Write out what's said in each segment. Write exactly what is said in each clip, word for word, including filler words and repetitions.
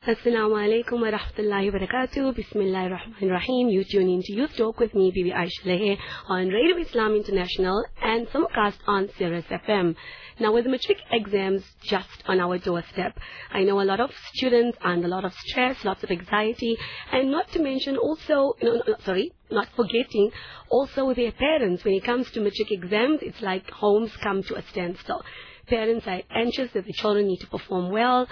Assalamu alaikum wa rahmatullahi wa barakatuh. Bismillahir Rahmanir Rahim. You tune in to Youth Talk with me, Bibi Aisha Lehe, on Radio Islam International and simulcast on Sirius F M. Now, with the matric exams just on our doorstep, I know a lot of students and a lot of stress, lots of anxiety, and not to mention also, no, no, sorry, not forgetting, also their parents. When it comes to matric exams, it's like homes come to a standstill. Parents are anxious that the children need to perform well.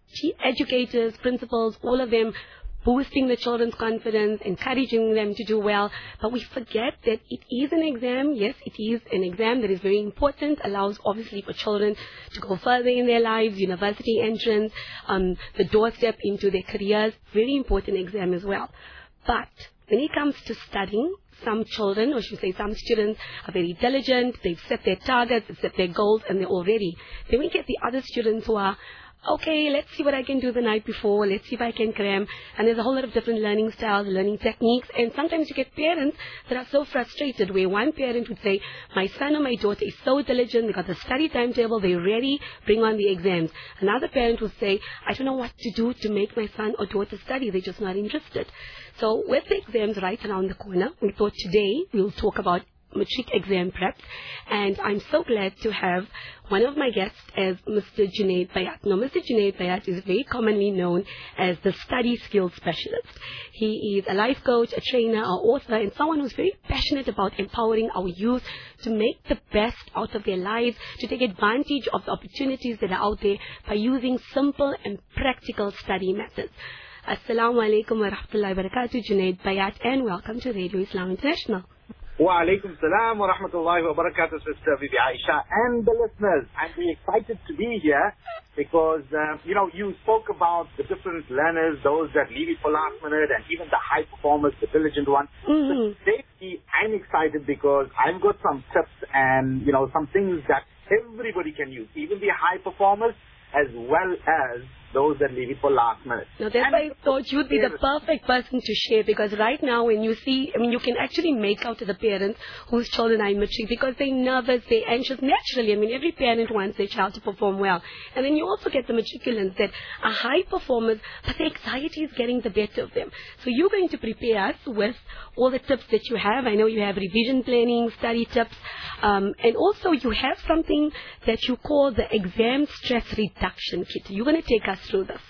Educators, principals, all of them boosting the children's confidence, encouraging them to do well. But we forget that it is an exam. Yes, it is an exam that is very important, allows obviously for children to go further in their lives, university entrance, um, the doorstep into their careers, very important exam as well. But when it comes to studying, some children, or should we say some students, are very diligent, they've set their targets, they've set their goals, and they're all ready. Then we get the other students who are, okay, let's see what I can do the night before, let's see if I can cram. And there's a whole lot of different learning styles, learning techniques. And sometimes you get parents that are so frustrated, where one parent would say, my son or my daughter is so diligent, they got the study timetable, they're ready, bring on the exams. Another parent would say, I don't know what to do to make my son or daughter study, they're just not interested. So with the exams right around the corner, we thought today we'll talk about matric exam prep, and I'm so glad to have one of my guests as Mister Junaid Bayat. Now, Mister Junaid Bayat is very commonly known as the study skills specialist. He is a life coach, a trainer, an author, and someone who's very passionate about empowering our youth to make the best out of their lives, to take advantage of the opportunities that are out there by using simple and practical study methods. Assalamu alaikum wa rahmatullahi wa barakatuh, Junaid Bayat, and welcome to Radio Islam International. Wa alaikum salam wa rahmatullahi wa barakatuh, Sister Bibi Aisha, and the listeners. I'm very excited to be here because, uh, you know, you spoke about the different learners, those that leave it for last minute, and even the high performers, the diligent ones. Mm-hmm. So today, I'm excited because I've got some tips and, you know, some things that everybody can use, even the high performers as well as those that leave it for last minute. Now, that's why I thought you'd be the perfect person to share, because right now when you see, I mean, you can actually make out to the parents whose children are in matric because they're nervous, they're anxious naturally. I mean, every parent wants their child to perform well. And then you also get the matriculants that are high performers, but the anxiety is getting the better of them. So you're going to prepare us with all the tips that you have. I know you have revision planning, study tips, um, and also you have something that you call the exam stress reduction kit. You're going to take us through this.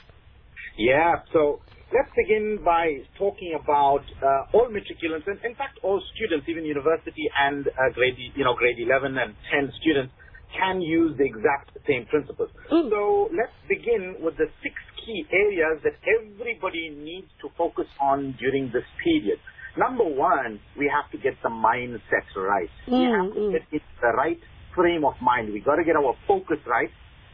Yeah, so let's begin by talking about uh, all matriculants, and in fact all students, even university and uh, grade, you know, grade eleven and ten students can use the exact same principles. Mm. So let's begin with the six key areas that everybody needs to focus on during this period. Number one, we have to get the mindset right. Mm, we have to mm. get in the right frame of mind. We got to get our focus right.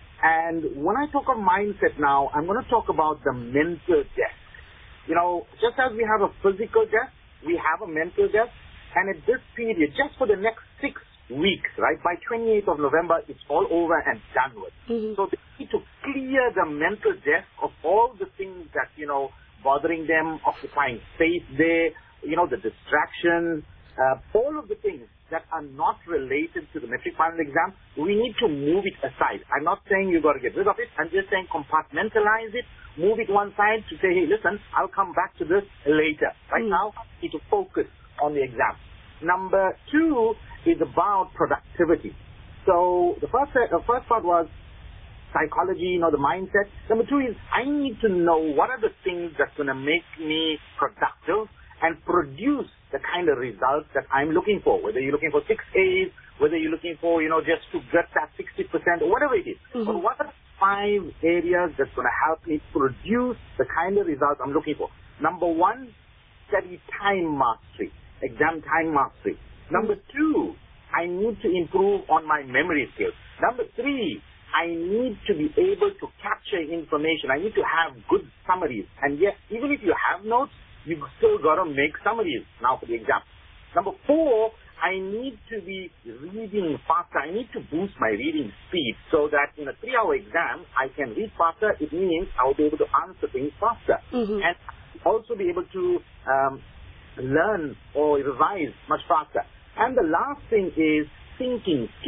And when I talk of mindset now, I'm going to talk about the mental desk. You know, just as we have a physical desk, we have a mental desk. And at this period, just for the next six weeks, right, by twenty-eighth of November, it's all over and done with. Mm-hmm. So they need to clear the mental desk of all the things that, you know, bothering them, occupying space there, you know, the distractions, uh, all of the things that are not related to the matric final exam, we need to move it aside. I'm not saying you've got to get rid of it. I'm just saying compartmentalize it, move it one side to say, hey, listen, I'll come back to this later. Right Mm. now, you need to focus on the exam. Number two is about productivity. So the first, the first part was psychology, you know, the mindset. Number two is I need to know what are the things that's going to make me productive and produce the kind of results that I'm looking for, whether you're looking for six A's, whether you're looking for, you know, just to get that sixty percent or whatever it is. Mm-hmm. But what are five areas that's going to help me produce the kind of results I'm looking for? Number one, study time mastery, exam time mastery. Number two, I need to improve on my memory skills. Number three, I need to be able to capture information. I need to have good summaries. And yes, even if you have notes, you've still got to make summaries now for the exam. Number four, I need to be reading faster. I need to boost my reading speed so that in a three-hour exam, I can read faster. It means I'll be able to answer things faster. Mm-hmm. And also be able to um, learn or revise much faster. And the last thing is thinking skills.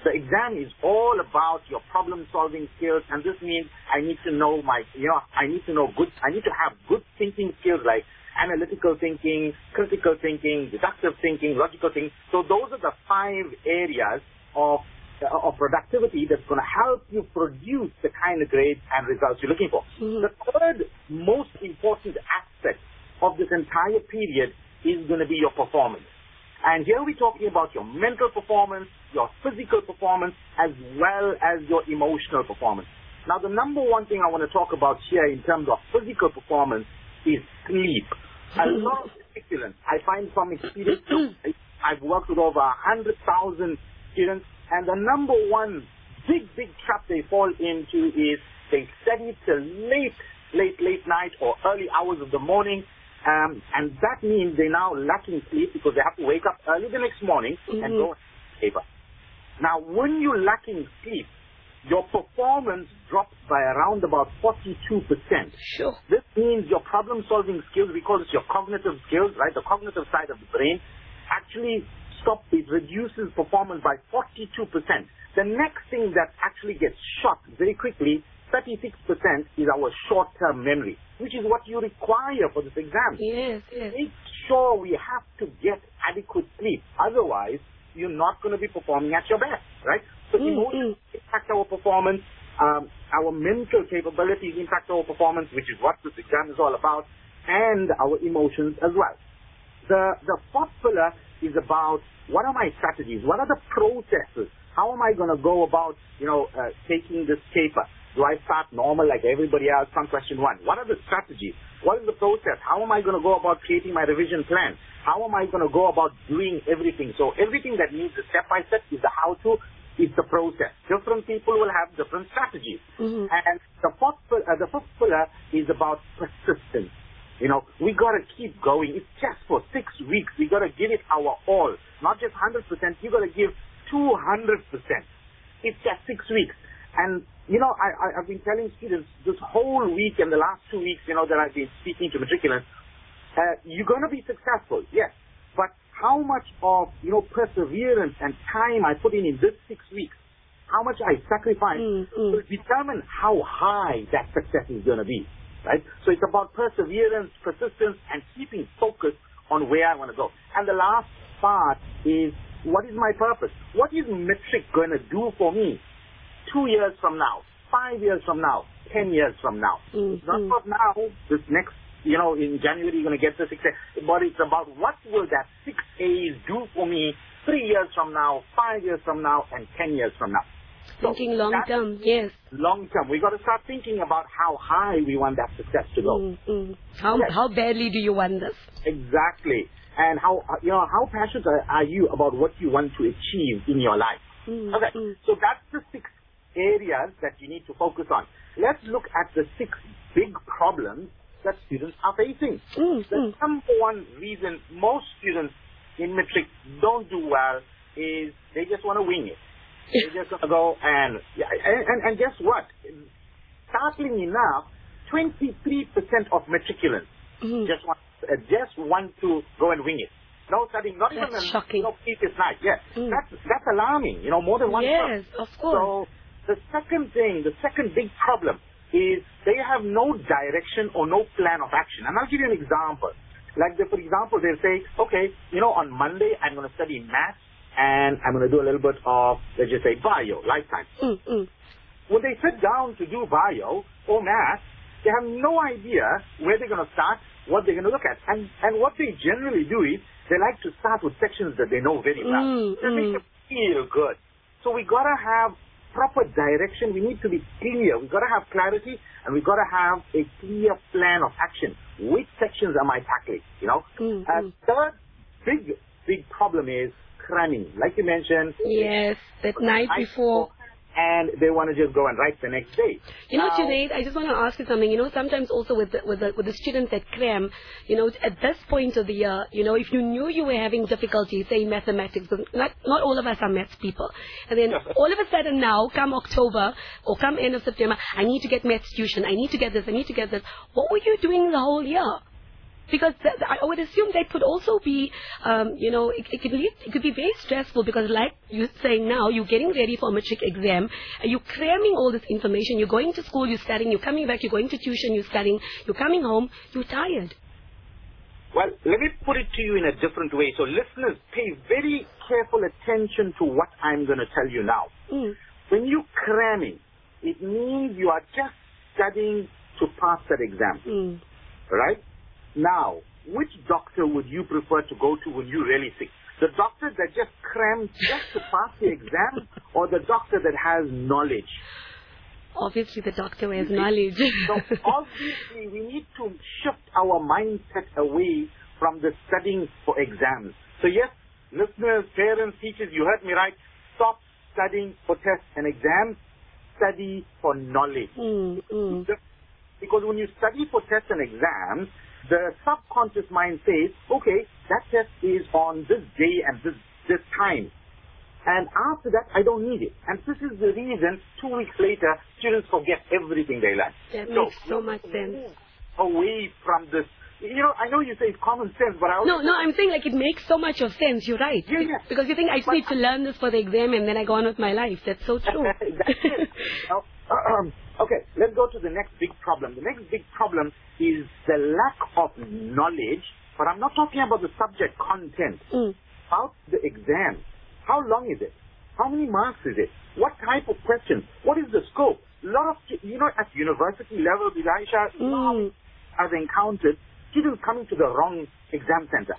The exam is all about your problem-solving skills, and this means I need to know my, you know, I need to know good, I need to have good thinking skills like analytical thinking, critical thinking, deductive thinking, logical thinking. So those are the five areas of uh, of productivity that's going to help you produce the kind of grades and results you're looking for. Mm-hmm. The third most important aspect of this entire period is going to be your performance. And here we're talking about your mental performance, your physical performance, as well as your emotional performance. Now, the number one thing I want to talk about here in terms of physical performance is sleep. A lot of students, I find from experience, I've worked with over one hundred thousand students, and the number one big, big trap they fall into is they study till late, late, late night or early hours of the morning. Um, and that means they're now lacking sleep because they have to wake up early the next morning mm-hmm. and go paper. Now, when you're lacking sleep, your performance drops by around about forty-two percent. Sure. This means your problem-solving skills, we call this your cognitive skills, right? The cognitive side of the brain actually stops, it reduces performance by forty-two percent. The next thing that actually gets shot very quickly, thirty-six percent, is our short-term memory, which is what you require for this exam. Yes, yes. Make sure we have to get adequate sleep. Otherwise, you're not going to be performing at your best, right? So mm, emotions mm. impact our performance. Um, our mental capabilities impact our performance, which is what this exam is all about, and our emotions as well. The, the fourth pillar is about what are my strategies? What are the processes? How am I going to go about, you know, uh, taking this paper? Do I start normal like everybody else? From question one. What are the strategies? What is the process? How am I going to go about creating my revision plan? How am I going to go about doing everything? So everything that needs a step-by-step is the how-to, is the process. Different people will have different strategies. Mm-hmm. And the fourth, uh, the fifth pillar is about persistence. You know, we got to keep going. It's just for six weeks. We got to give it our all. Not just one hundred percent. You got to give two hundred percent. It's just six weeks. And, you know, I, I, I've been telling students this whole week and the last two weeks, you know, that I've been speaking to matriculants, uh, you're going to be successful, yes. But how much of, you know, perseverance and time I put in in this six weeks, how much I sacrifice mm, mm. will determine how high that success is going to be, right? So it's about perseverance, persistence, and keeping focus on where I want to go. And the last part is, what is my purpose? What is metric going to do for me two years from now, five years from now, ten years from now? Mm-hmm. It's not about now, this next, you know, in January you're going to get the six A's, but it's about what will that six A's do for me three years from now, five years from now, and ten years from now. Thinking so long term, yes. Long term. We got to start thinking about how high we want that success to go. Mm-hmm. How yes. how badly do you want this? Exactly. And how, you know, how passionate are you about what you want to achieve in your life? Mm-hmm. Okay. So that's the six areas that you need to focus on. Let's look at the six big problems that students are facing. Mm-hmm. The number one reason most students in matric don't do well is they just want to wing it. They just want to go and, yeah, and, and, and guess what? Startling enough, twenty-three percent of matriculants mm-hmm. just want uh, just want to go and wing it. No studying, not that's even shocking. no previous night. Yeah, mm. that's that's alarming. You know, more than one. Yes, problem. of course. So the second thing, the second big problem is they have no direction or no plan of action. And I'll give you an example. Like, they, for example, they'll say, okay, you know, on Monday I'm going to study maths and I'm going to do a little bit of, let's just say, bio, lifetime. Mm-hmm. When they sit down to do bio or maths, they have no idea where they're going to start, what they're going to look at. And and what they generally do is they like to start with sections that they know very well. Mm, They make mm. them feel good. So we got to have proper direction. We need to be clear. We got to have clarity, and we got to have a clear plan of action. Which sections am I tackling? You know. Mm, uh, mm. Third big big problem is cramming. Like you mentioned. Yes, that night before. And they want to just go and write the next day. You know, now, Junaid, I just want to ask you something. You know, sometimes also with the, with the, with the students at cram, you know, at this point of the year, you know, if you knew you were having difficulty, say, in mathematics, because not, not all of us are maths people, and then all of a sudden now, come October, or come end of September, I need to get maths tuition, I need to get this, I need to get this. What were you doing the whole year? Because th- I would assume that could also be, um, you know, it, it, could be, it could be very stressful because like you're saying now, you're getting ready for a matric exam, and you're cramming all this information, you're going to school, you're studying, you're coming back, you're going to tuition, you're studying, you're coming home, you're tired. Well, let me put it to you in a different way. So listeners, pay very careful attention to what I'm going to tell you now. Mm. When you're cramming, it means you are just studying to pass that exam. Mm. Right? Now, which doctor would you prefer to go to when you're really sick? The doctor that just crams just to pass the exam, or the doctor that has knowledge? Obviously, the doctor has knowledge. So obviously, we need to shift our mindset away from the studying for exams. So yes, listeners, parents, teachers, you heard me right. Stop studying for tests and exams. Study for knowledge. Mm, mm. Because when you study for tests and exams, the subconscious mind says, okay, that test is on this day and this, this time. And after that, I don't need it. And this is the reason, two weeks later, students forget everything they learned. That so, makes so much sense. Away from this. You know, I know you say it's common sense, but I also... No, no, I'm saying like it makes so much of sense. You're right. Yeah, yeah. Because you think I just but need to learn this for the exam and then I go on with my life. That's so true. That's it. Now, um, okay, let's go to the next big problem. The next big problem is the lack of knowledge, but I'm not talking about the subject content. Mm. About the exam. How long is it? How many marks is it? What type of questions? What is the scope? A lot of, you know, at university level, Aisha, Mm. I've encountered students coming to the wrong exam center.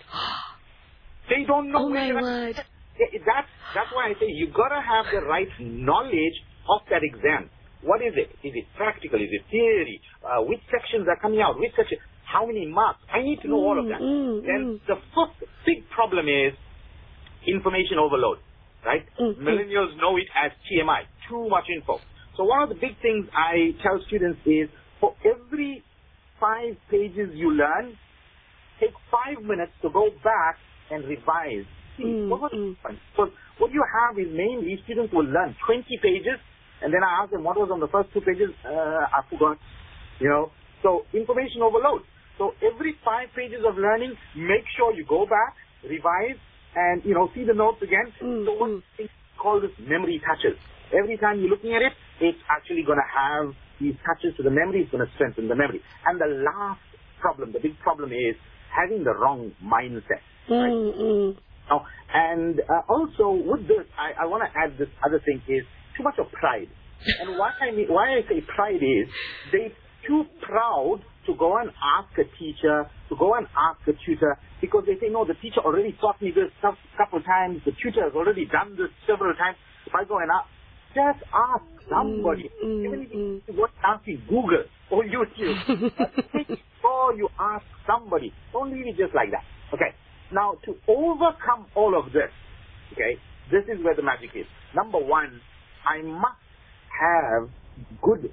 They don't know Oh where my they're- word. Yeah, That's, that's why I say you gotta have the right knowledge of that exam. What is it? Is it practical? Is it theory? Uh, which sections are coming out? Which section? How many marks? I need to know all of that. Mm, mm, Then mm. the first big problem is information overload, right? Mm, mm. Millennials know it as T M I, too much info. So one of the big things I tell students is, for every five pages you learn, take five minutes to go back and revise. See, Mm, what was mm. the point? So what you have is mainly students will learn twenty pages, and then I ask them what was on the first two pages. Uh, I forgot. You know, so information overload. So every five pages of learning, make sure you go back, revise, and, you know, see the notes again. Mm, so what mm. we call this memory touches. Every time you're looking at it, it's actually going to have these touches to the memory. It's going to strengthen the memory. And the last problem, the big problem is having the wrong mindset. Right? Mm, mm. Now, and uh, also with this, I, I want to add this other thing is too much of pride. And why I mean, why I say pride is they too proud to go and ask a teacher, to go and ask a tutor, because they say, no, the teacher already taught me this a couple of times, the tutor has already done this several times. If I go and ask, just ask somebody. Mm, Even if mm, you want to ask in Google or YouTube, but make sure you ask somebody. Don't leave it just like that. Okay. Now, to overcome all of this, okay, this is where the magic is. Number one, I must have good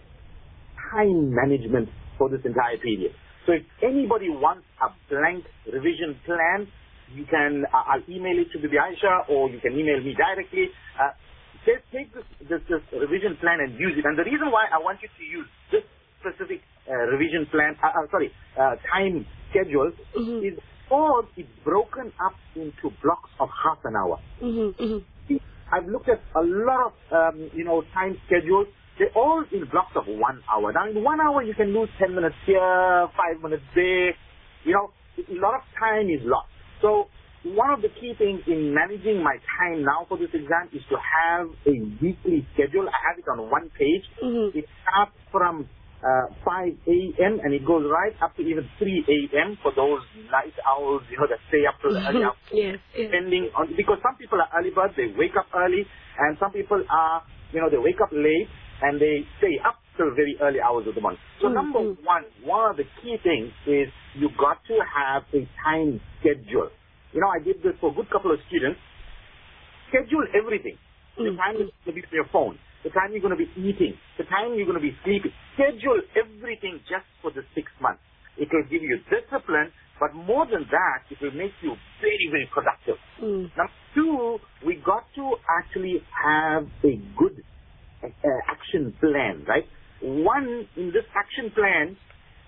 time management for this entire period. So if anybody wants a blank revision plan, you can, uh, I'll email it to Bibi Aisha, or you can email me directly. Uh, just take this, this, this revision plan and use it. And the reason why I want you to use this specific uh, revision plan, uh, uh, sorry, uh, time schedule, Mm-hmm. is because it's broken up into blocks of half an hour. Mm-hmm, mm-hmm. I've looked at a lot of, um, you know, time schedules. They're all in blocks of one hour. Now, in one hour, you can lose ten minutes here, five minutes there. You know, a lot of time is lost. So, one of the key things in managing my time now for this exam is to have a weekly schedule. I have it on one page. Mm-hmm. It starts from uh, five a.m. and it goes right up to even three a.m. for those night owls, you know, that stay up till early hours. Yes, yes. Depending on, because some people are early birds, they wake up early, and some people are, you know, they wake up late and they stay up till very early hours of the morning. So Mm, number mm. one, one of the key things is you got to have a time schedule. You know, I did this for a good couple of students. Schedule everything. The Mm, time mm. you're going to be on your phone, the time you're going to be eating, the time you're going to be sleeping. Schedule everything just for the six months. It will give you discipline, but more than that, it will make you very, very productive. Mm. Number two, we got to actually have a good uh, action plan, right? One, in this action plan, I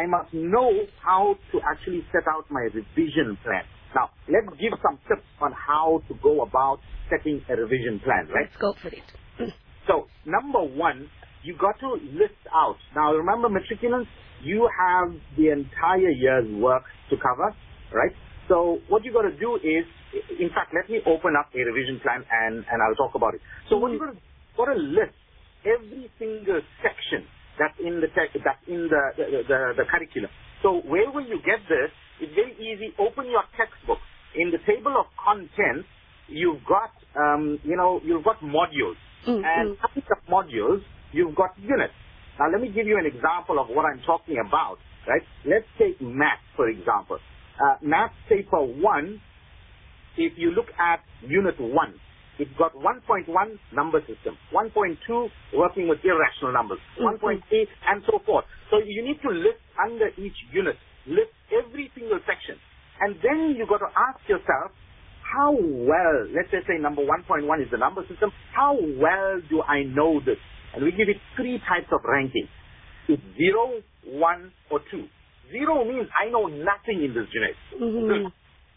I must know how to actually set out my revision plan. Now, let's give some tips on how to go about setting a revision plan, right? Let's go for it. So, number one, you got to list out. Now, remember, matriculants, you have the entire year's work to cover, right? So, what you got to do is, in fact, let me open up a revision plan and, and I'll talk about it. So, mm-hmm. what you got to got to list every single section that's in the te- that's in the the, the the curriculum. So, where will you get this? It's very easy. Open your textbook. In the table of contents, you've got um, you know you've got modules, mm-hmm. and under the modules you've got units. Now, let me give you an example of what I'm talking about. Right? Let's take math, for example. Uh, math paper one. If you look at unit one, it's got one point one number system, one point two working with irrational numbers, mm-hmm. one point eight and so forth. So you need to list under each unit, list every single section. And then you got to ask yourself, how well, let's just say number one point one is the number system, how well do I know this? And we give it three types of ranking. It's zero, one, or two. Zero means I know nothing in this unit. Mm-hmm.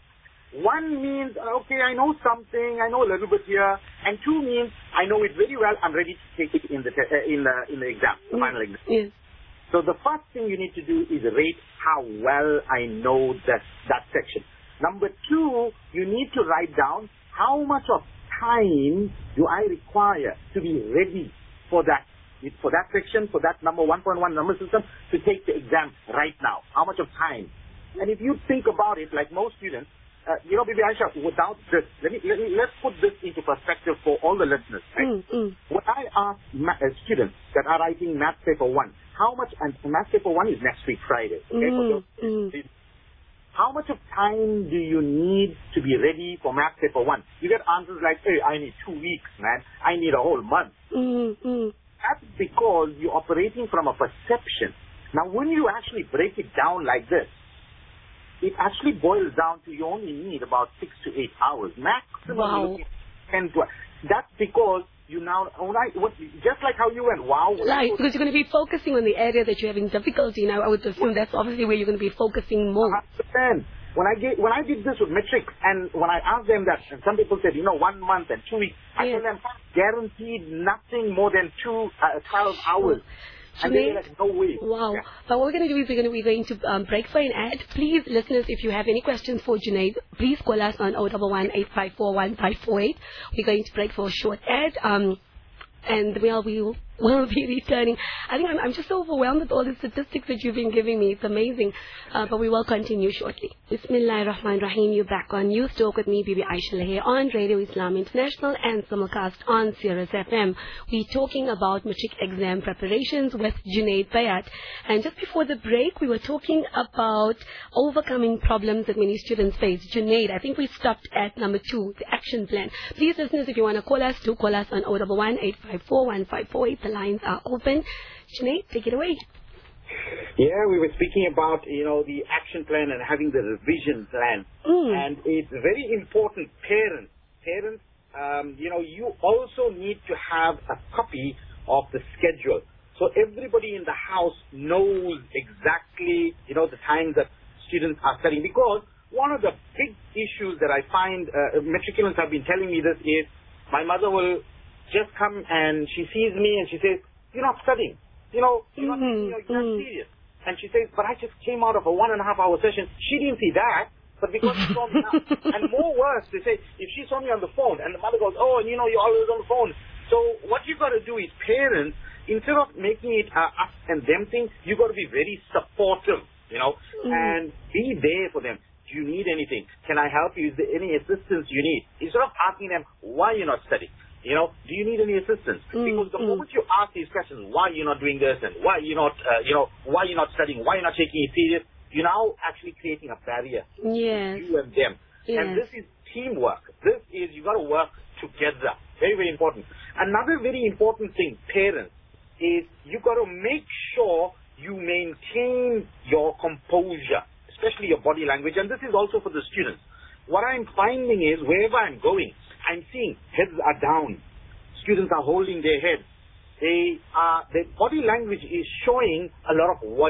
One means, okay, I know something, I know a little bit here. And two means, I know it very well, I'm ready to take it in the te- uh, in the in the exam, the mm. final exam. Yes. So the first thing you need to do is rate how well I know that, that section. Number two, you need to write down how much of time do I require to be ready for that, for that section, for that number one point one number system, to take the exam right now. How much of time? And if you think about it, like most students, Uh, you know, Bibi Aisha, without this, let me, let me, let's put this into perspective for all the listeners, right? Mm, mm. When I ask ma- uh, students that are writing math paper one, how much, and math paper one is next week Friday, okay? Mm, mm. How much of time do you need to be ready for math paper one? You get answers like, hey, I need two weeks, man. I need a whole month. Mm, mm. That's because you're operating from a perception. Now, when you actually break it down like this, it actually boils down to you only need about six to eight hours. Maximum wow. ten to That's because you now, what, just like how you went, wow. Right, because you're going to be focusing on the area that you're having difficulty now. I would assume that's obviously where you're going to be focusing more. one hundred percent. When I, get, when I did this with metrics, and when I asked them that, and some people said, you know, one month and two weeks, I yes. told them, guaranteed nothing more than two, uh, twelve hours. And they were like, no way. Wow. Yeah. But what we're going to do is we're going to, we're going to um, break for an ad. Please, listeners, if you have any questions for Junaid, please call us on zero one one, eight five four, one five four eight. We're going to break for a short ad. Um, and we'll, we'll, we'll be returning. I think I'm, I'm just so overwhelmed with all the statistics that you've been giving me. It's amazing. Uh, but we will continue shortly. Bismillahir Rahmanir Rahim. You're back on Youth Talk with me, Bibi Aisha Lahe, on Radio Islam International and simulcast on Sirius F M. We're talking about matric exam preparations with Junaid Bayat. And just before the break, we were talking about overcoming problems that many students face. Junaid, I think we stopped at number two, the action plan. Please, listeners, if you want to call us, do call us on zero one one, eight five four, one five four eight. The lines are open. Junaid, take it away. Yeah, we were speaking about, you know, the action plan and having the revision plan. Mm. And it's very important, parents, parents, um, you know, you also need to have a copy of the schedule. So everybody in the house knows exactly, you know, the time that students are studying. Because one of the big issues that I find, uh, matriculants have been telling me this is, my mother will just come and she sees me and she says, you're not studying. You know, you're not taking your exam serious. And she says, but I just came out of a one and a half hour session. She didn't see that, but because she saw me now. And more worse, they say, if she saw me on the phone, and the mother goes, oh, and you know, you're always on the phone. So what you got to do is, parents, instead of making it uh, us and them thing, you got to be very supportive, you know, mm. and be there for them. Do you need anything? Can I help you? Is there any assistance you need? Instead of asking them, why you're not studying? You know, do you need any assistance? Mm, because the mm. moment you ask these questions, why you're not doing this, and why you're not, uh, you know, why you're not studying, why you're not taking it serious, you're now actually creating a barrier yes. between you and them. Yes. And this is teamwork. This is, you got to work together. Very, very important. Another very important thing, parents, is you got to make sure you maintain your composure, especially your body language. And this is also for the students. What I'm finding is, wherever I'm going, I'm seeing heads are down. Students are holding their heads. They are, their body language is showing a lot of worry.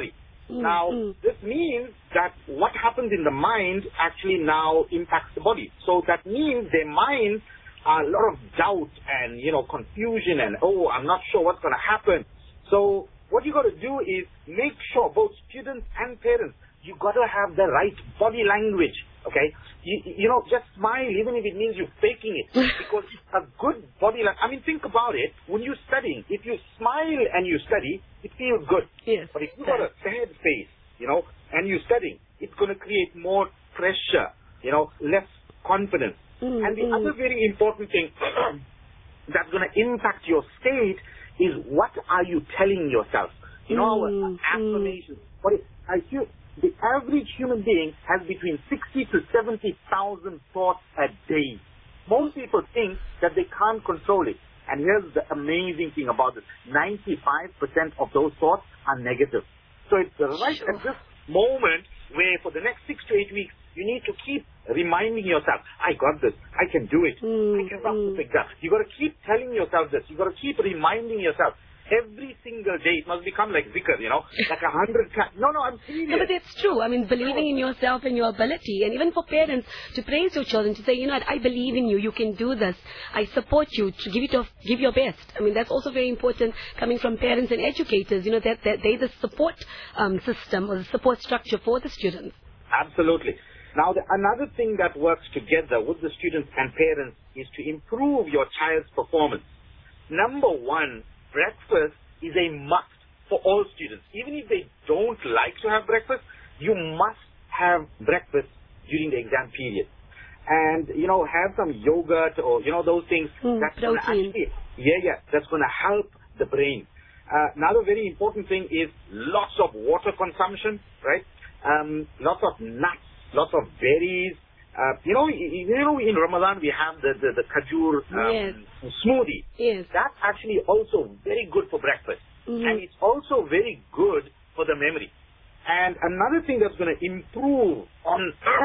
Mm, now, mm. this means that what happens in the mind actually now impacts the body. So that means their minds are a lot of doubt and, you know, confusion and, oh, I'm not sure what's going to happen. So what you got to do is make sure, both students and parents, you got to have the right body language, okay? You, you know, just smile even if it means you're faking it. Because a good body language, I mean, think about it. When you're studying, if you smile and you study, it feels good. Yes. But if you got a sad face, you know, and you're studying, it's going to create more pressure, you know, less confidence. Mm, and the mm. other very important thing that's going to impact your state is what are you telling yourself? You know, Mm, affirmations. What is, I feel the average human being has between sixty to seventy thousand thoughts a day. Most people think that they can't control it. And here's the amazing thing about this. ninety-five percent of those thoughts are negative. So it's right Sure. at this moment where for the next six to eight weeks, you need to keep reminding yourself, I got this, I can do it, Mm, I can rock mm. this exam. You got to keep telling yourself this. You got to keep reminding yourself. Every single day, it must become like zikr, you know, like a hundred times. No, no, I'm serious. No, but that's true. I mean, believing in yourself and your ability, and even for parents to praise your children, to say, you know what, I believe in you, you can do this, I support you, to give it off, give your best. I mean, that's also very important coming from parents and educators, you know, that, that they're the support um, system or the support structure for the students. Absolutely. Now, the, another thing that works together with the students and parents is to improve your child's performance. Number one, breakfast is a must for all students. Even if they don't like to have breakfast, you must have breakfast during the exam period. And, you know, have some yogurt or, you know, those things. Mm, that's going to protein. actually, yeah, yeah, that's going to help the brain. Uh, another very important thing is lots of water consumption, right? Um, lots of nuts, lots of berries. Uh, you know, you, you know, in Ramadan we have the the, the kajur um, Yes. smoothie. Yes. That's actually also very good for breakfast, Mhm. and it's also very good for the memory. And another thing that's going to improve on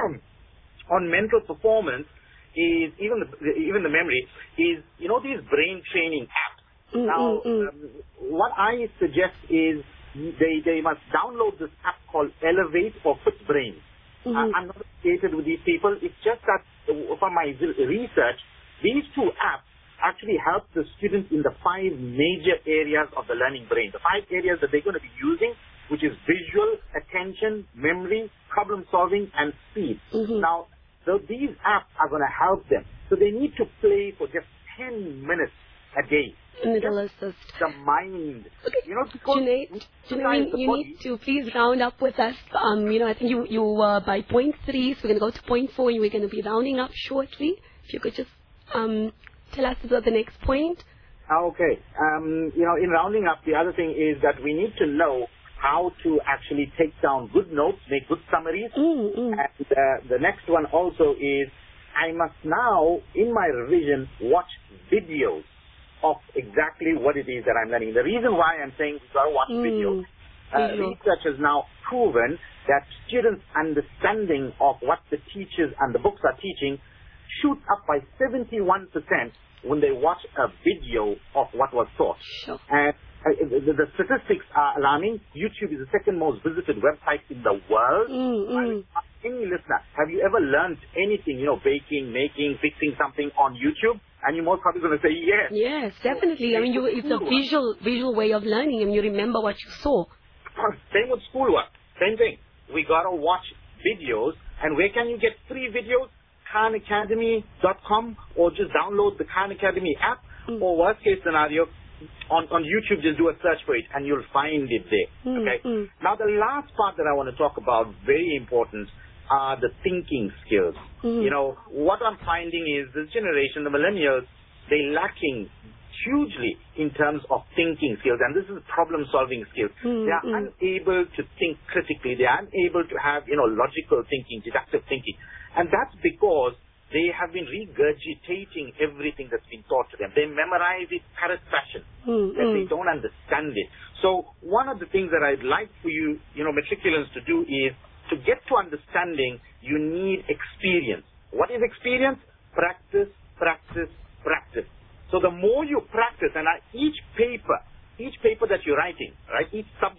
on mental performance is even the even the memory is, you know, these brain training apps. Mm, Now, mm, mm. um, what I suggest is they they must download this app called Elevate or FitBrain. Mhm. I, I'm not associated with these people. It's just that uh, from my z- research, these two apps actually help the students in the five major areas of the learning brain. The five areas that they're going to be using, which is visual, attention, memory, problem solving, and speed. Mhm. Now, so these apps are going to help them. So they need to play for just ten minutes a day. Middle Just assist. the mind. Okay. You know, because Junaid, we Junaid, utilize the you body. need to please round up with us. Um, you know, I think you you were by point three, so we're going to go to point four, and we're going to be rounding up shortly. If you could just um tell us about the next point. Ah, Okay. Um, you know, in rounding up, the other thing is that we need to know how to actually take down good notes, make good summaries. Mm, mm. And uh, the next one also is I must now, in my revision, watch videos of exactly what it is that I'm learning. The reason why I'm saying we've got to watch Mm, videos, uh, visual. research has now proven that students' understanding of what the teachers and the books are teaching shoots up by seventy-one percent when they watch a video of what was taught. Sure. And uh, the, the statistics are alarming. YouTube is the second most visited website in the world. Mm, I mm. would ask any listener, have you ever learned anything, you know, baking, making, fixing something on YouTube? And you're most probably going to say yes. Yes, definitely. I mean, you, it's a visual visual way of learning, and you remember what you saw. Same with schoolwork. Same thing. We got to watch videos. And where can you get free videos? Khan Academy dot com, or just download the Khan Academy app, Mm. or worst case scenario, on, on YouTube, just do a search for it and you'll find it there. Mm, Okay. mm. Now the last part that I want to talk about, very important, are the thinking skills. Mm. You know, what I'm finding is this generation, the millennials, they're lacking hugely in terms of thinking skills, and this is problem-solving skills. Mm, they are mm. unable to think critically. They are unable to have, you know, logical thinking, deductive thinking. And that's because they have been regurgitating everything that's been taught to them. They memorize it parrot fashion, Mm, and they mm. don't understand it. So one of the things that I'd like for you, you know, matriculants to do is to get to understanding, you need experience. What is experience? Practice, practice, practice. So the more you practice, and I, each paper, each paper that you're writing, right, each subject,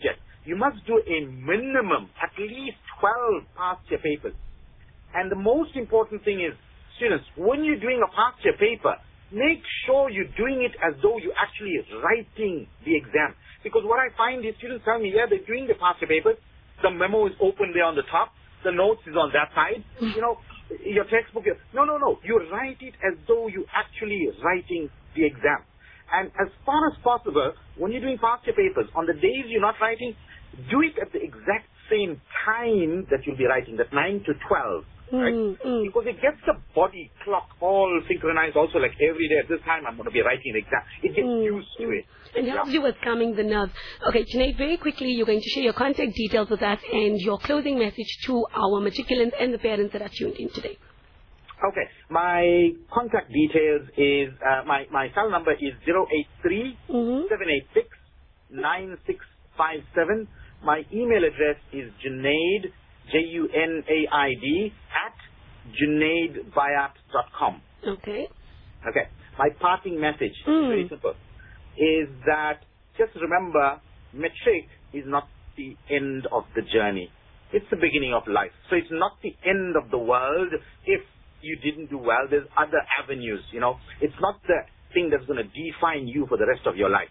you must do a minimum, at least twelve past year papers. And the most important thing is, students, when you're doing a past year paper, make sure you're doing it as though you're actually writing the exam. Because what I find is students tell me, yeah, they're doing the past year papers, the memo is open there on the top, the notes is on that side, you know, your textbook is, no, no, no, you write it as though you're actually writing the exam. And as far as possible, when you're doing past year papers, on the days you're not writing, do it at the exact same time that you'll be writing, that nine to twelve. Right? Mm, mm. Because it gets the body clock all synchronized also, like every day at this time I'm going to be writing an exam. It gets Mm, used to mm. it. And helps you with calming the nerves. Okay, Junaid, very quickly, you're going to share your contact details with us and your closing message to our matriculants and the parents that are tuned in today. Okay, my contact details is, uh, my, my cell number is zero eight three, seven eight six, nine six five seven. My email address is Junaid, J U N A I D, at junaid bayat dot com. Okay. Okay, my parting message, Mm. very simple, is that just remember, matric is not the end of the journey. It's the beginning of life. So it's not the end of the world if you didn't do well. There's other avenues, you know. It's not the thing that's going to define you for the rest of your life.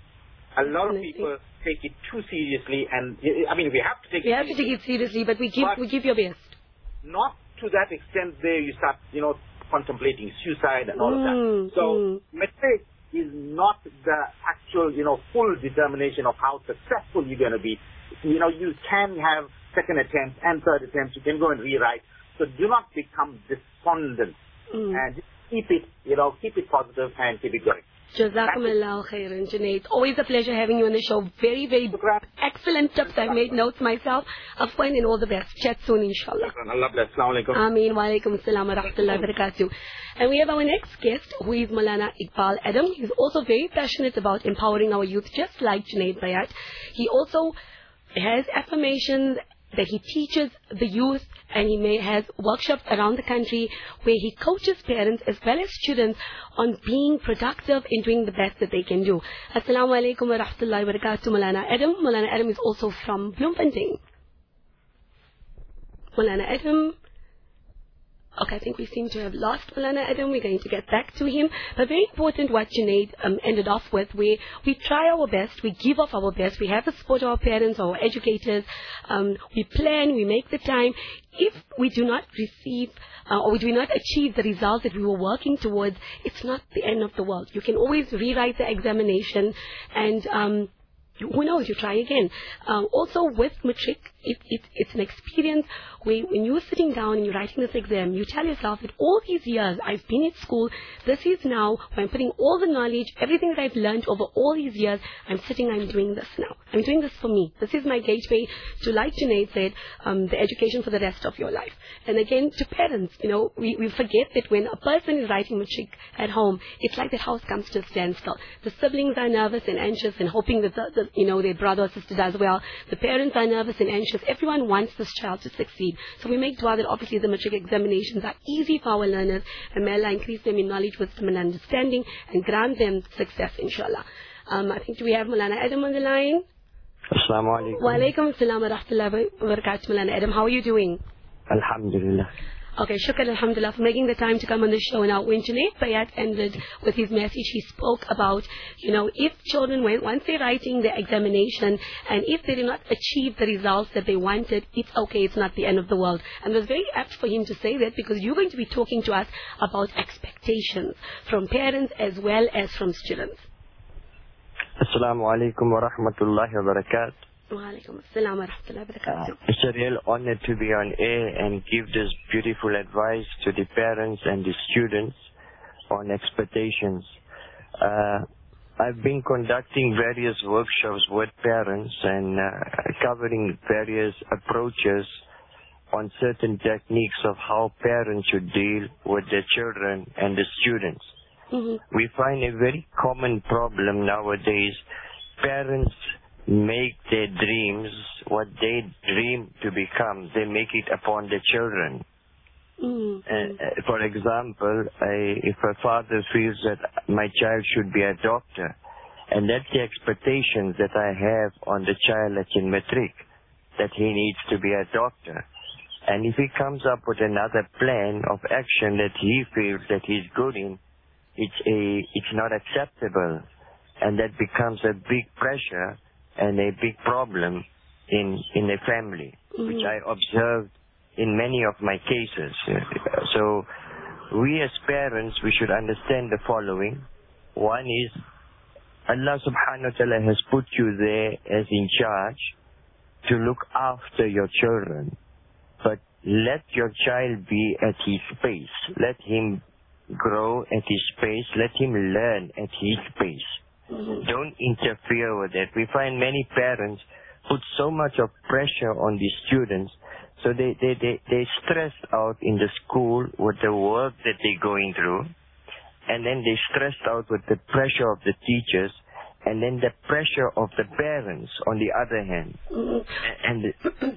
A lot of people take it too seriously, and I mean, we have to take We it have to seriously. take it seriously, but we give, But- we give your best. Not to that extent there you start, you know, contemplating suicide and all of Mm, that. So, mm. matric is not the actual, you know, full determination of how successful you're going to be. You know, you can have second attempts and third attempts. You can go and rewrite. So do not become despondent. Mm. And just keep it, you know, keep it positive and keep it going. Jazakumullah khairan, Junaid. Always a pleasure having you on the show. Very, very excellent tips. I've made notes myself. Afwan and all the best. Chat soon, inshallah. Allah bless. Assalamu alaikum. Ameen. Wa alaikum assalam wa rahmatullahi wa barakatuh. And we have our next guest, who is Maulana Iqbal Adam. He's also very passionate about empowering our youth, just like Junaid Bayat. He also has affirmations that he teaches the youth, and he may has workshops around the country where he coaches parents as well as students on being productive in doing the best that they can do. Assalamu alaikum wa rahmatullahi wa barakatuh, Maulana Adam. Maulana Adam is also from Bloemfontein. Maulana Adam. Okay, I think we seem to have lost Maulana Adam. We're going to get back to him. But very important what Junaid um, ended off with, where we try our best, we give off our best, we have the support of our parents, our educators, um, we plan, we make the time. If we do not receive uh, or we do not achieve the results that we were working towards, it's not the end of the world. You can always rewrite the examination, and um, who knows, you try again. Um, also with matric, it, it, it's an experience where when you're sitting down and you're writing this exam, you tell yourself that all these years I've been at school, this is now where I'm putting all the knowledge, everything that I've learned over all these years, I'm sitting, I'm doing this now. I'm doing this for me. This is my gateway to, like Junaid said, um, the education for the rest of your life. And again, to parents, you know, we, we forget that when a person is writing matric at home, it's like that house comes to a standstill. The siblings are nervous and anxious and hoping that the, the you know, their brother or sister does well. The parents are nervous and anxious. Everyone wants this child to succeed. So we make dua that obviously the matric examinations are easy for our learners, and may Allah increase them in knowledge, wisdom and understanding, and grant them success, inshallah. Um, I think we have Maulana Adam on the line. Assalamu alaikum. Wa alaikum assalam wa rahmatullahi wa barakatuh, Maulana Adam. How are you doing? Alhamdulillah. Okay, shukr alhamdulillah for making the time to come on the show. Now, when Junaid Bayat ended with his message, he spoke about, you know, if children, when, once they're writing their examination, and if they did not achieve the results that they wanted, it's okay, it's not the end of the world. And it was very apt for him to say that, because you're going to be talking to us about expectations from parents as well as from students. Assalamu alaikum wa rahmatullahi wa barakatuh. Wa alaikum assalam wa rahmatullahi wa barakatuh. It's a real honor to be on air and give this beautiful advice to the parents and the students on expectations. Uh, I've been conducting various workshops with parents and uh, covering various approaches on certain techniques of how parents should deal with their children and the students. Mm-hmm. We find a very common problem nowadays. Parents make their dreams, what they dream to become, they make it upon their children. Mm-hmm. Uh, for example, I, if a father feels that my child should be a doctor, And that's the expectations that I have on the child that's in matric, that he needs to be a doctor. And if he comes up with another plan of action that he feels that he's good in, it's a, it's not acceptable. And that becomes a big pressure and a big problem in, in a family, mm-hmm. which I observed in many of my cases. So we as parents, we should understand the following. One is, Allah subhanahu wa ta'ala has put you there as in charge to look after your children. But let your child be at his pace. Let him grow at his pace. Let him learn at his pace. Mm-hmm. Don't interfere with that. We find many parents put so much of pressure on these students, so they, they, they, they're stressed out in the school with the work that they're going through, and then they're stressed out with the pressure of the teachers, and then the pressure of the parents on the other hand. Mm-hmm. And the,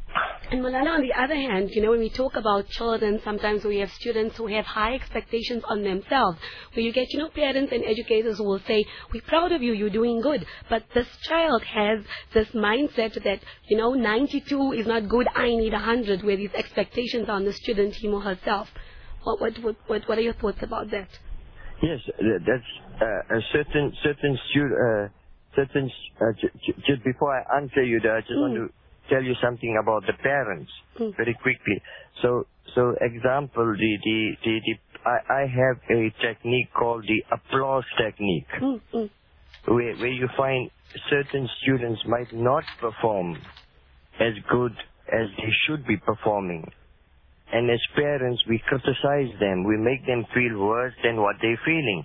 And Maulana, on the other hand, you know, when we talk about children, sometimes we have students who have high expectations on themselves, where you get, you know, parents and educators who will say, we're proud of you, you're doing good. But this child has this mindset that, you know, ninety-two is not good, I need one hundred, where these expectations are on the student, him or herself. What, what, what, what, what are your thoughts about that? Yes, that's uh, a certain, certain student, uh, certain, uh, j- j- just before I answer you that, I just mm. want to tell you something about the parents mm. very quickly. So, so example, the, the, the, the I, I have a technique called the applause technique, mm. Mm. where, where you find certain students might not perform as good as they should be performing. And as parents, we criticize them. We make them feel worse than what they're feeling.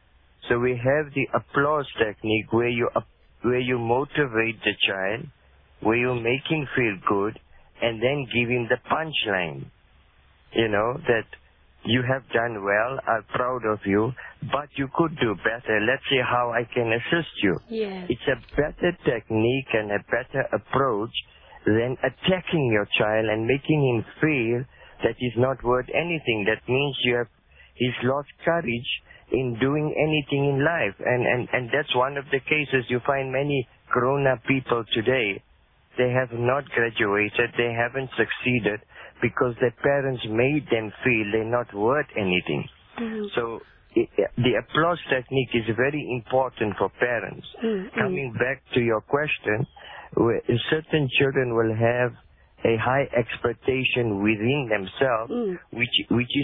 So we have the applause technique where you, where you motivate the child, where you make him feel good, and then give him the punchline. You know, that you have done well, I'm proud of you, but you could do better. Let's see how I can assist you. Yes. It's a better technique and a better approach than attacking your child and making him feel that he's not worth anything. That means you have, he's lost courage in doing anything in life. And, and, and that's one of the cases. You find many grown-up people today, they have not graduated, they haven't succeeded because their parents made them feel they're not worth anything. Mm-hmm. So it, the applause technique is very important for parents. Mm-hmm. Coming back to your question, where certain children will have a high expectation within themselves, mm. which which is...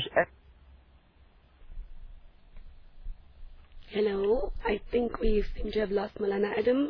Hello, I think we seem to have lost Maulana Adam.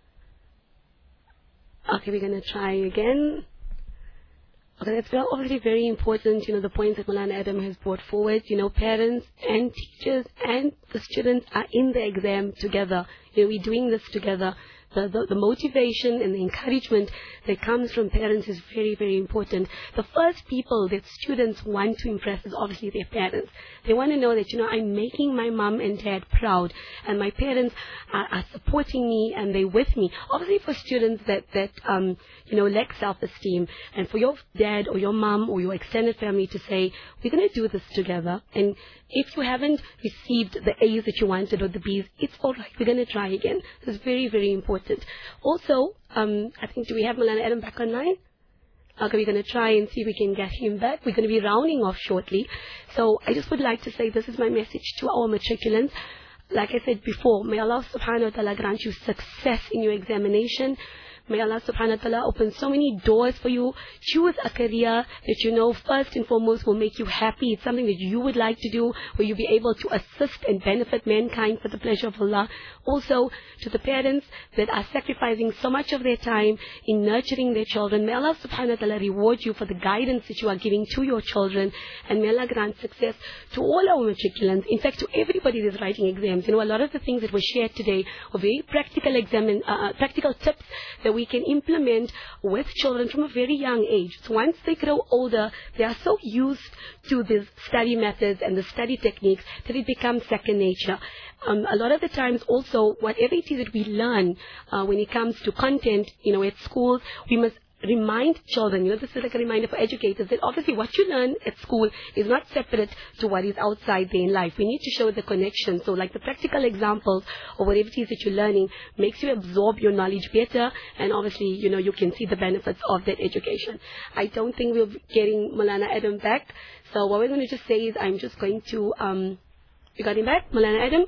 Okay, we're going to try again. Okay, that's obviously very important, you know, the points that Maulana Adam has brought forward. You know, parents and teachers and the students are in the exam together. You know, we're doing this together. The, the, the motivation and the encouragement that comes from parents is very, very important. The first people that students want to impress is obviously their parents. They want to know that, you know, I'm making my mom and dad proud, and my parents are, are supporting me and they're with me. Obviously for students that, that um, you know, lack self-esteem, and for your dad or your mom or your extended family to say, we're going to do this together, and if you haven't received the A's that you wanted or the B's, it's all right. We're going to try again. This is very, very important. Also, um, I think, do we have Maulana Adam back online? Okay, we're going to try and see if we can get him back. We're going to be rounding off shortly. So I just would like to say this is my message to our matriculants. Like I said before, may Allah subhanahu wa ta'ala grant you success in your examination. May Allah subhanahu wa ta'ala open so many doors for you. Choose a career that you know first and foremost will make you happy. It's something that you would like to do, where you'll be able to assist and benefit mankind for the pleasure of Allah. Also, to the parents that are sacrificing so much of their time in nurturing their children, may Allah subhanahu wa ta'ala reward you for the guidance that you are giving to your children. And may Allah grant success to all our matriculants. In fact, to everybody that's writing exams. You know, a lot of the things that were shared today were very practical exam, uh, practical tips that we can implement with children from a very young age. So once they grow older, they are so used to these study methods and the study techniques that it becomes second nature. Um, a lot of the times also, whatever it is that we learn uh, when it comes to content, you know, at schools, we must remind children, you know, this is like a reminder for educators that obviously what you learn at school is not separate to what is outside there in life. We need to show the connection. So like the practical examples or whatever it is that you're learning makes you absorb your knowledge better, and obviously, you know, you can see the benefits of that education. I don't think we're getting Maulana Adam back. So what we're going to just say is I'm just going to, um, you got him back, Maulana Adam?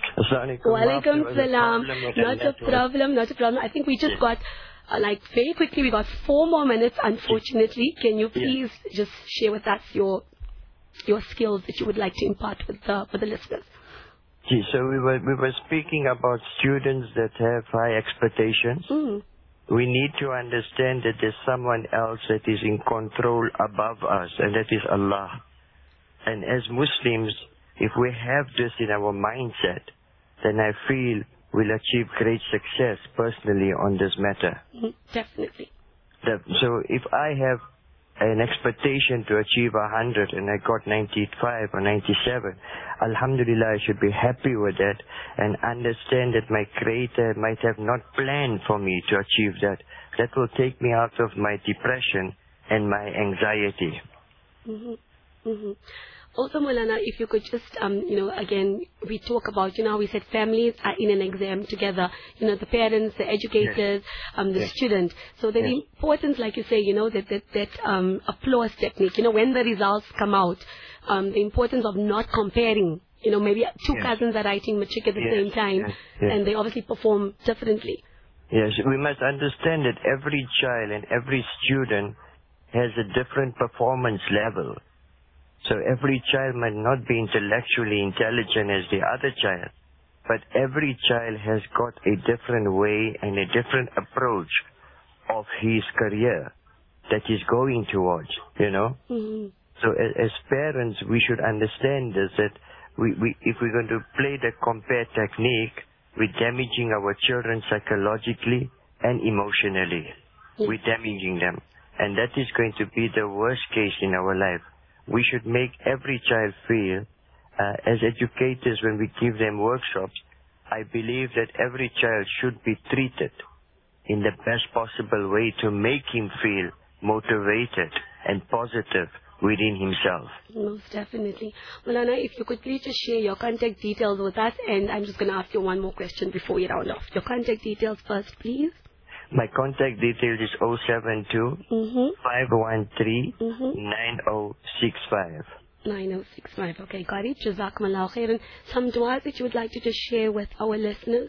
Walaikum salam. Not a problem, not a problem. I think we just got Uh, like very quickly, we got four more minutes, unfortunately. Can you please yeah. just share with us your your skills that you would like to impart with the, with the listeners? Gee, so we were, we were speaking about students that have high expectations. Mm. We need to understand that there's someone else that is in control above us, and that is Allah. And as Muslims, if we have this in our mindset, then I feel we'll achieve great success personally on this matter. Mm, definitely. The, so if I have an expectation to achieve one hundred and I got ninety-five or ninety-seven, Alhamdulillah, I should be happy with that and understand that my Creator might have not planned for me to achieve that. That will take me out of my depression and my anxiety. Mm-hmm. Mm-hmm. Also, Maulana, if you could just, um, you know, again, we talk about, you know, we said families are in an exam together, you know, the parents, the educators, yes. um, the yes. student. So the yes. importance, like you say, you know, that, that, that um, applause technique, you know, when the results come out, um, the importance of not comparing, you know, maybe two yes. cousins are writing matric at the yes. same time, yes. Yes. and they obviously perform differently. Yes, we must understand that every child and every student has a different performance level. So every child might not be intellectually intelligent as the other child, but every child has got a different way and a different approach of his career that he's going towards, you know. Mm-hmm. So as, as parents, we should understand this, that we, we, if we're going to play the compare technique, we're damaging our children psychologically and emotionally. Mm-hmm. We're damaging them. And that is going to be the worst case in our life. We should make every child feel, uh, as educators, when we give them workshops, I believe that every child should be treated in the best possible way to make him feel motivated and positive within himself. Most definitely. Maulana, if you could please just share your contact details with us, and I'm just going to ask you one more question before we round off. Your contact details first, please. My contact details is zero seven two, five one three, nine zero six five. nine zero six five. Okay, got it. Jazakumullah khairan. Some du'as that you would like to just share with our listeners?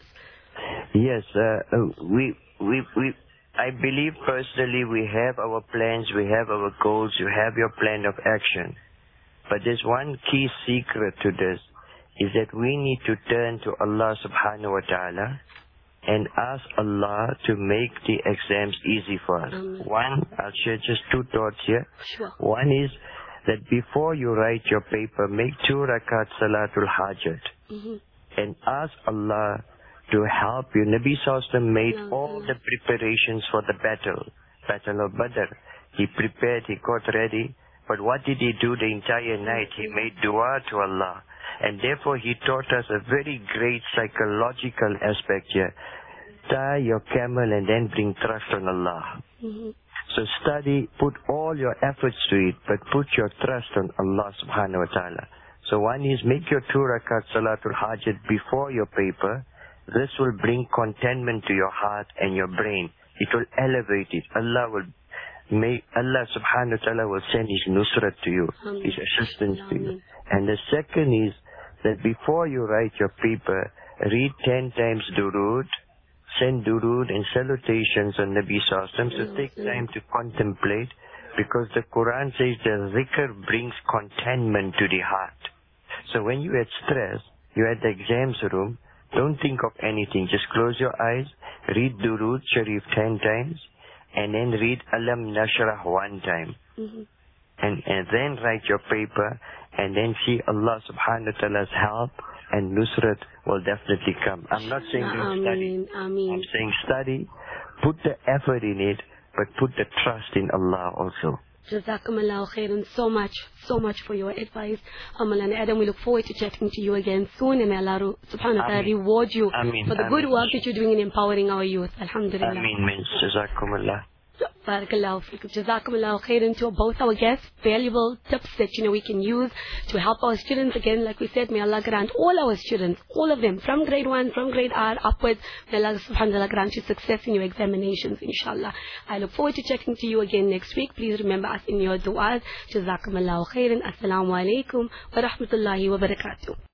Yes, uh, we, we, we, I believe personally we have our plans, we have our goals, you have your plan of action. But there's one key secret to this, is that we need to turn to Allah subhanahu wa ta'ala and ask Allah to make the exams easy for us. Um, One, I'll share just two thoughts here. Sure. One is that before you write your paper, make two rakat salatul hajat mm-hmm. and ask Allah to help you. Nabi Sallallahu Alaihi Wasallam made no, all no. the preparations for the battle, Battle of Badr. He prepared, he got ready, but what did he do the entire night? He made dua to Allah. And therefore, he taught us a very great psychological aspect here. Tie your camel and then bring trust on Allah. Mm-hmm. So study, put all your efforts to it, but put your trust on Allah subhanahu wa ta'ala. So one is make your two rakat salatul hajat before your paper. This will bring contentment to your heart and your brain. It will elevate it. Allah will make, Allah subhanahu wa ta'ala will send His nusrat to you, Amen. His assistance Amen. To you. And the second is that before you write your paper, read ten times durood, send durood and salutations on Nabi Sallallahu Alaihi Wasallam. So take time to contemplate, because the Quran says the zikr brings contentment to the heart. So when you had stress, you're at the exams room, don't think of anything. Just close your eyes, read durood sharif ten times, and then read Alam Nashrah one time. Mm-hmm. And, and then write your paper, and then see Allah subhanahu wa ta'ala's help, and nusrat will definitely come. I'm not saying don't study. Ameen. I'm saying study, put the effort in it, but put the trust in Allah also. Jazakumullah khairan so much, so much for your advice. Maulana Adam, we look forward to chatting to you again soon, and may Allah subhanahu wa ta'ala reward you Ameen. for the Ameen. good work that you're doing in empowering our youth. Alhamdulillah. Ameen. Jazakumullah. Barakallahu feekum. Jazakumullahu khairan to both our guests. Valuable tips that, you know, we can use to help our students. Again, like we said, may Allah grant all our students, all of them, from grade one, from grade R upwards, may Allah subhanahu wa ta'ala grant you success in your examinations, inshallah. I look forward to checking to you again next week. Please remember us in your du'as. Jazakumullahu khairan. Assalamu alaikum wa rahmatullahi wa barakatuh.